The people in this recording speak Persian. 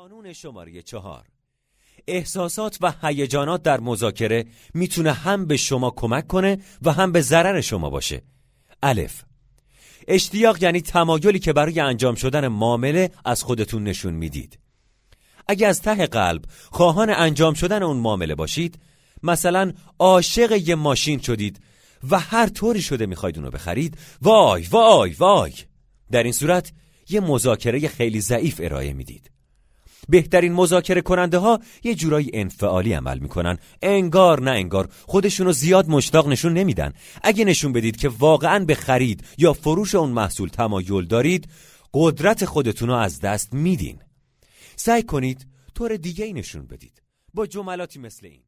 قانون شماره 4. احساسات و هیجانات در مذاکره میتونه هم به شما کمک کنه و هم به ضرر شما باشه. الف، اشتیاق یعنی تمایلی که برای انجام شدن معامله از خودتون نشون میدید. اگه از ته قلب خواهان انجام شدن اون معامله باشید، مثلا عاشق یه ماشین شدید و هر طوری شده میخواید اونو بخرید، وای وای وای، در این صورت یه مذاکره خیلی ضعیف ارائه میدید. بهترین مذاکره کننده ها یه جورایی انفعالی عمل میکنن، انگار نه انگار، خودشونو زیاد مشتاق نشون نمیدن. اگه نشون بدید که واقعاً به خرید یا فروش اون محصول تمایل دارید، قدرت خودتونو از دست میدین. سعی کنید طور دیگه ای نشون بدید، با جملاتی مثل این: